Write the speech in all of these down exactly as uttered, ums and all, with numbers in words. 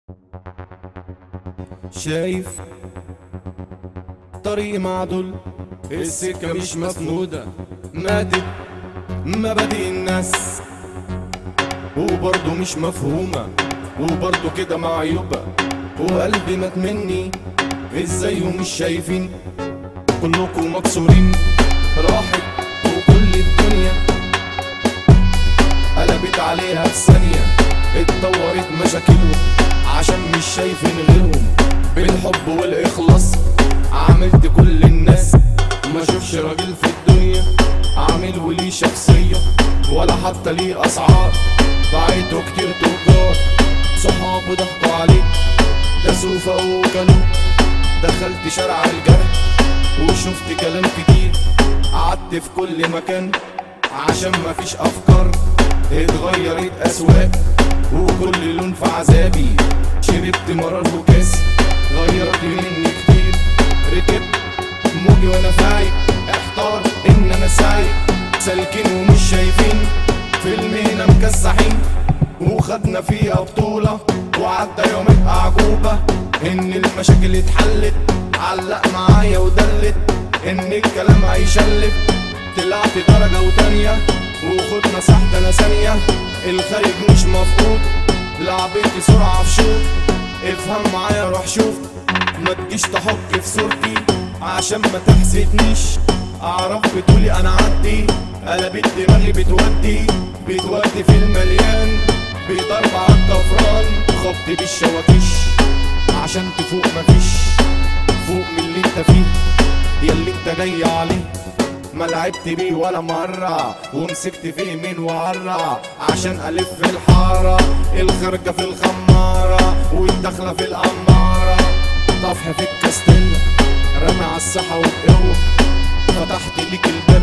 شايف طريق معدول، السكة مش مسنودة، ماتت مبادئ الناس وبرضه مش مفهومة، وبرضه كده معيوبة، وقلبي مات مني ازاي ومش شايفين؟ كلكم مكسورين، راحت وكل الدنيا قلبت عليها في ثانية، اتطورت مشاكلهم عشان مش شايفين غيرهم. بالحب والإخلاص عاملت كل الناس، ما شوفش راجل في الدنيا عامل وليه شخصية ولا حتى ليه أسعار. بعته كتير تجار، صحابه ضحكوا عليه، داسوا فوقه وكلوه. دخلت شارع الجرح وشفت كلام كتير، قعدت في كل مكان عشان مفيش أفكار. اتغيرت أسواق وكل لون في عذابي، شربت مرار وكاس غيرت مني كتير. ركبت موجي وانا فايق، احتار ان انا سايق، سالكين ومش شايفين، فيلمنا مكسحين وخدنا فيها بطولة. وعدى يومين أعجوبة ان المشاكل اتحلت، علق معايا ودلت ان الكلام هيشلت. طلعت درجة وتانية وخد مساحتي انا ثانية، الخارج مش مفقود، لعبتي سرعة في شوط. افهم معايا روح شوف، ما تجيش تحك في صورتي عشان ما تحسدنيش. اعرف بتقولي انا عدي، قلبت دماغي بتودي بتودي في المليان، بضرب عالطفران خبط بالشواكيش عشان تفوق مفيش. فوق من اللي انت فيه ياللي انت جاي عليه، ما لعبت بيه ولا مرة ومسكت فيه يمين وعرة عشان ألف في الحارة. الخارجة في الخمارة والداخلة في الأمارة، طفح في الكاستيلا رمي على الساحة وبقوة. فتحت ليك الباب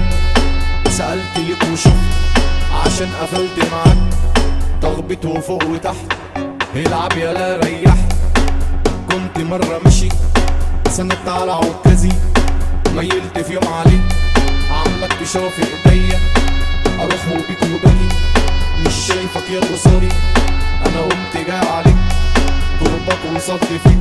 سألت ليك وشفت عشان قفلت معاك تخبط وفوق وتحت. العب يالا ريح، كنت مرة ماشي سندت على عكازي، ميلت في يوم عليك عمك تشوف ايديا، اروح وبيك وباجي مش شايفك يا قصادي. انا قمت جاي عليك قربك وصلت فيك،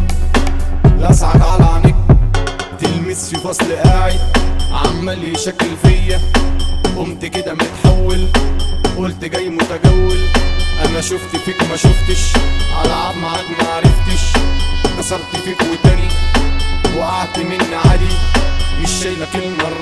لسعك على عينيك تلمس في فصل قاعد عمال يشكل فيا. قمت كده متحول قلت جاي متجول، انا شفت فيك ما شفتش، العب معاك ما عرفتش. كسرت فيك وتاني وقعت مني عادي، مش شايله كلمه